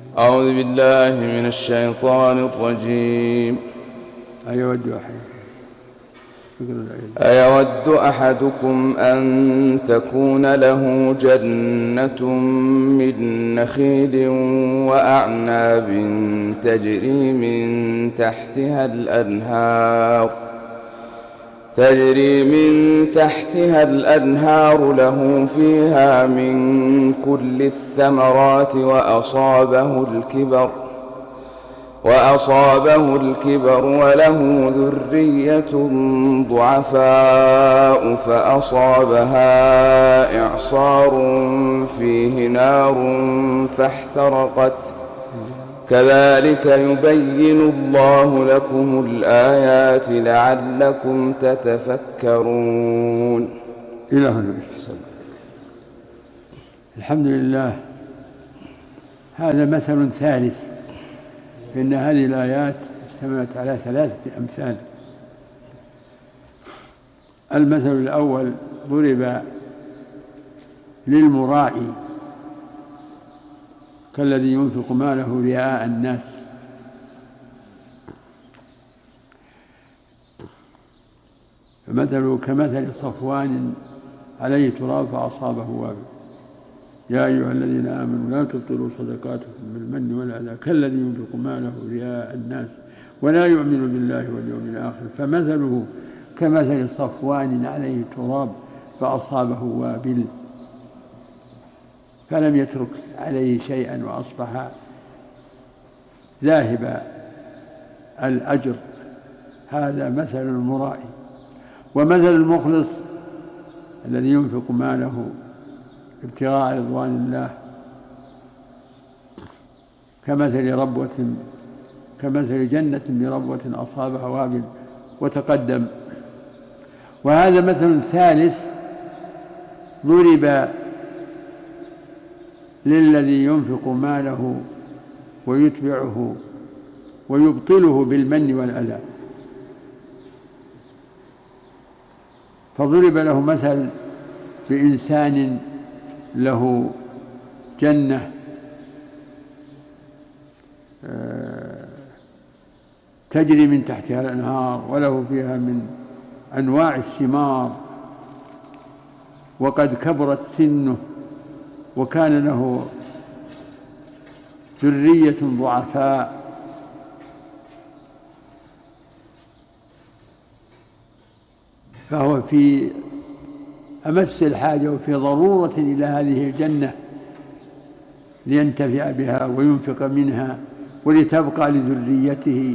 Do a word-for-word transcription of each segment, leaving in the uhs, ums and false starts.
أعوذ بالله من الشيطان الرجيم. أيود أحد أيود أحدكم أن تكون له جنة من نخيل وأعناب تجري من تحتها الأنهار تجري من تحتها الأنهار له فيها من كل الثمرات وأصابه الكبر وأصابه الكبر وله ذرية ضعفاء فأصابها إعصار فيه نار فاحترقت كذلك يبين الله لكم الآيات لعلكم تتفكرون. إلى هنا. الحمد لله. هذا مثل ثالث، إن هذه الآيات اشتملت على ثلاثة أمثال. المثل الأول ضرب للمراعي كالذي ينفق ماله رئاء الناس، فمثله كمثل صفوان عليه تراب فأصابه وابل. يا أيها الذين آمنوا لا تبطلوا صدقاتكم بالمن والأذى كالذي ينفق ماله رئاء الناس ولا يؤمن بالله واليوم الآخر فمثله كمثل صفوان عليه تراب فأصابه وابل فلم يترك عليه شيئا وأصبح ذاهب الأجر. هذا مثل المراعي. ومثل المخلص الذي ينفق ماله ابتغاء رضوان الله كمثل ربوة كمثل جنة بربوة أصابها وابل وتقدم. وهذا مثل ثالث ضرب للذي ينفق ماله ويتبعه ويبطله بالمن والأذى، فضرب له مثل بإنسان له جنة تجري من تحتها الأنهار وله فيها من أنواع الثمار وقد كبرت سنه وكان له ذرية ضعفاء، فهو في أمس الحاجة وفي ضرورة إلى هذه الجنة لينتفع بها وينفق منها ولتبقى لذريته.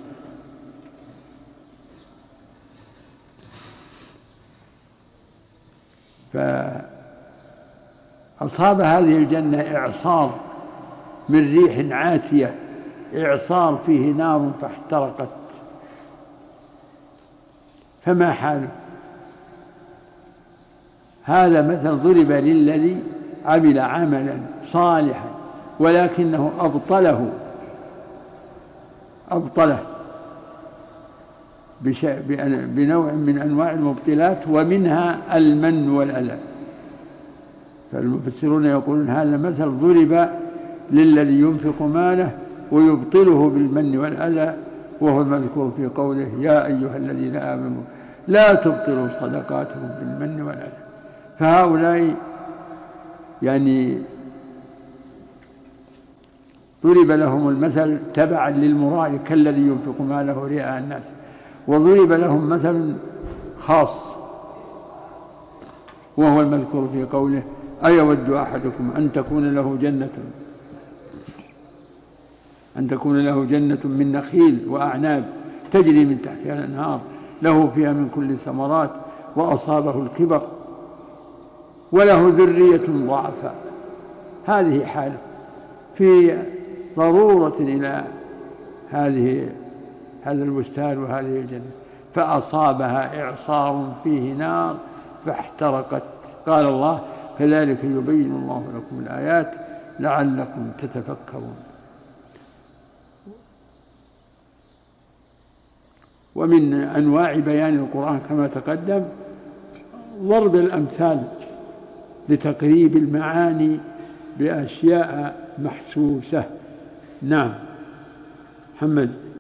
فأصاب هذه الجنة إعصار من ريح عاتية، إعصار فيه نار فاحترقت، فما حاله؟ هذا مثل ضرب للذي عمل عملا صالحا ولكنه أبطله أبطله بنوع من أنواع المبطلات ومنها المن والأذى. فالمفسرون يقولون هذا مثل ضرب للذي ينفق ماله ويبطله بالمن والأذى، وهو المذكور في قوله يا أيها الذين آمنوا لا تبطلوا صدقاتكم بالمن والأذى. فهؤلاء يعني ضرب لهم المثل تبعا للمراعي كالذي ينفق ماله رئاء الناس، وضرب لهم مثل خاص وهو المذكور في قوله أيود أحدكم أن تكون له جنة أن تكون له جنة من نخيل وأعناب تجري من تحتها الأنهار له فيها من كل الثمرات وأصابه الكبر وله ذرية ضعفاء. هذه حاله في ضرورة إلى هذه هذا البستان وهذه الجنة، فأصابها إعصار فيه نار فاحترقت. قال الله كذلك يبين الله لكم الآيات لعلكم تتفكرون. ومن أنواع بيان القرآن كما تقدم ضرب الأمثال لتقريب المعاني بأشياء محسوسة نعم محمد.